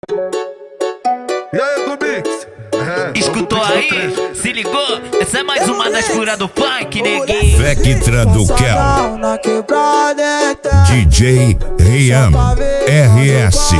E aí, Cubix? Escutou aí? Se ligou? Essa é mais uma das curas do funk, neguinho. Vectra do Kel, DJ Riam, RS.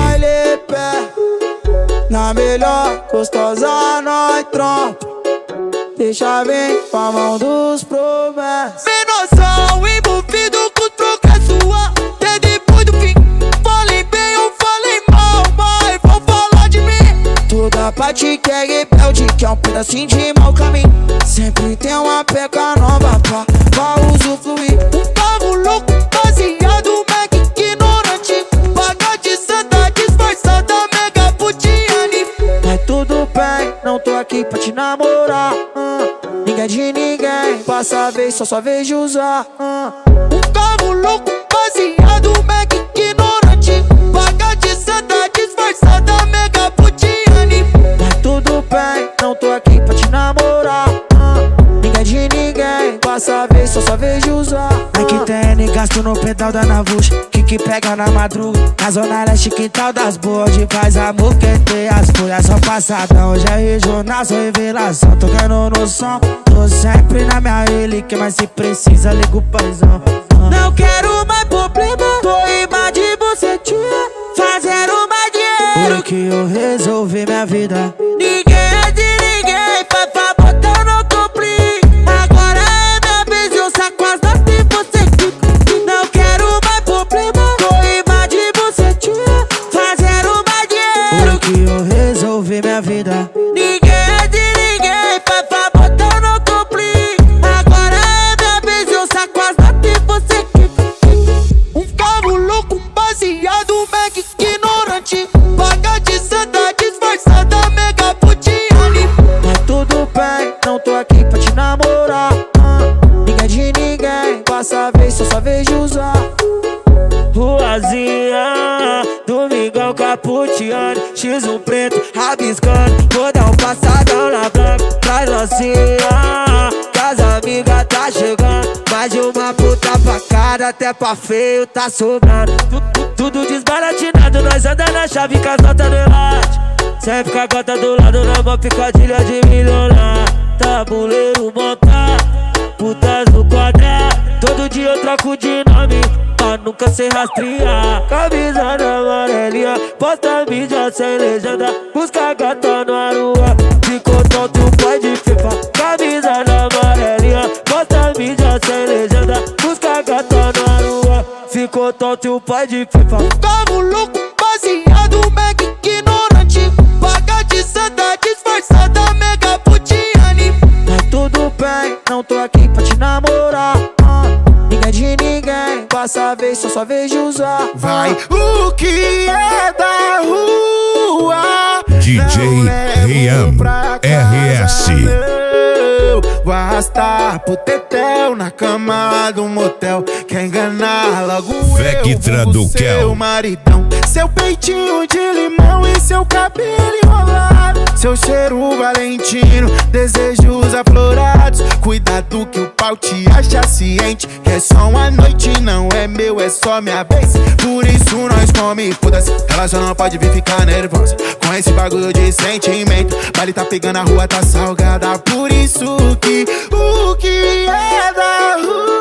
Na melhor gostosa nós trompa, deixa bem com a mão dos promessas. Sem noção, envolvido com troca sua, até depois do fim. Falei bem ou falei mal, mas vão falar de mim. Toda parte que é rebelde, que é um pedacinho de mau caminho. Sempre tem uma peca nova pra usufruir. Um carro louco, baseado, mega ignorante, vaga de santa, disfarçada, mega putiane. Mas tudo bem, não tô aqui pra te namorar. Ninguém de ninguém, passa a vez, só vez usar. Um carro louco, baseado, mega ignorante, vaga de santa, disfarçada, mega putiane. Mas tudo bem, não tô aqui pra te namorar. Ninguém de ninguém, passa a vez, só vez usar. É que tem gasto no pedal da Navuxa, que pega na madruga. Na zona leste, quintal das boas, onde faz amor, quem tem as folhas só passadão. Hoje é regional, só revelação, tocando no som. Tô sempre na minha relíquia, mas se precisa, liga o paizão. Não quero mais problema, tô imã de você, tia, fazendo mais dinheiro que eu resolvi minha vida. Ninguém é de ninguém, faz favor, eu não cumpri. Agora é minha vez, eu saco as notas e você que não quero mais problema, tô imã de você, tia, fazendo mais dinheiro que eu resolvi minha vida. Ninguém é de ninguém, faz favor, eu não cumpri. Agora é minha vez, eu saco as notas e você que um carro louco, baseado, mega ignorante, vaga de santa, disfarçada, mega putiane. Mas tudo bem, não tô aqui pra te namorar. Ninguém de ninguém, passa a vez, só vez de usar. Ruazinha, Domingão Caputiano, X1 preto, rabiscando. Vou dar um passadão na branca, traz lancinha, que as amigas tá chegando. Mais de uma puta pra cada, até pra feio tá sobrando. Tudo desbaratinado, nós anda na chave com as notas no elate. Sempre com a gota do lado, na mão picadilha de milionário. Tabuleiro montado, putas no quadrado. Todo dia eu troco de nome, pra nunca se rastrear. Camisa na amarelinha, posta mídia sem legenda. Busca gata na rua, ficou tonto, pode FIFA. Camisa na amarelinha, posta mídia sem legenda. Busca gata na rua, ficou tonto, o pai de FIFA. Carro louco, baseado, mega ignorante, vaga de santa, disfarçada, mega putiane. Mas tudo bem, não tô aqui pra te namorar. Ninguém de ninguém, passa a vez, só vez de usar. Vai, o que é da rua DJ Riam, RS. Vou arrastar pro tetel na cama do motel. Quer enganar logo Vectra do Kel, seu maridão. Seu peitinho de limão e seu cabelo enrolado, seu cheiro valentino, desejos aflorados. Cuidado que o pau te acha ciente, que é só uma noite, não é meu, é só minha vez. Por isso nós come, foda-se, ela só não pode vir ficar nervosa com esse bagulho de sentimento. Baile tá pegando, a rua tá salgada, por isso que o que é da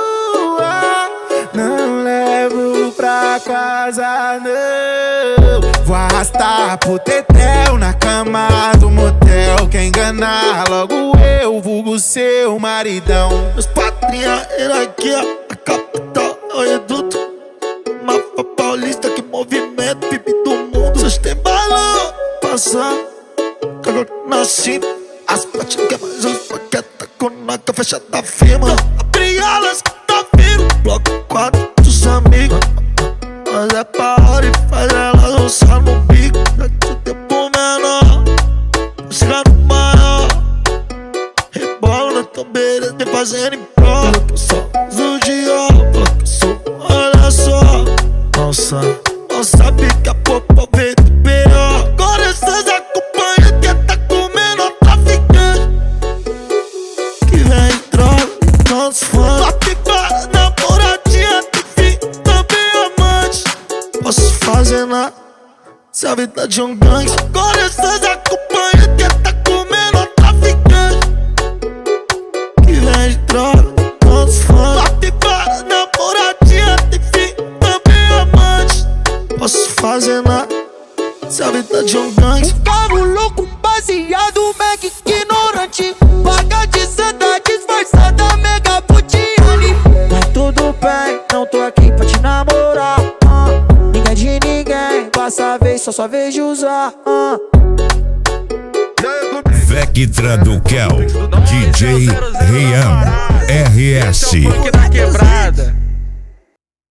rua não levo pra casa, não. Vou arrastar pro tetel na cama do motel. Quer enganar logo eu, vulgo seu maridão. Meus patrinha, hierarquia, a capital é o reduto. Mapa paulista que movimento, pipi do mundo. Vocês têm balão, passar, cago nasci. As patinhas que é mais uns paqueta com naca fechada da firma. Abre alas que tá vindo, bloco 4 dos amigos. Mas é pra hora e faz ela dançar no bico. Daqui o tempo menor, chega no maior. Rebola na tambeira, te fazendo em pró. Eu tô só zudió, fala que eu sou, olha só. Não sabe que a popa veio do pior. Agora essas acompanham que tá comendo a traficante, que vem droga e tantos fãs. Top para namoradinha, tem fim, também amante. Posso fazer nada se a vida de um gangue. Com essas acompanha que tá comendo a traficante que vende droga, quantos fãs. Bate para namoradinha, tem fim, também amante. Posso fazer nada, se a vida de um gangue. Um carro louco, um baseado, mega ignorante. Vaga de santa, disfarçada, mega putiane. Mas tudo bem, não tô aqui pra te namorar. Ninguém de ninguém, passa a vez, só vez de usar. Vectra do Kel, DJ Rian, RS. Que tá quebrada.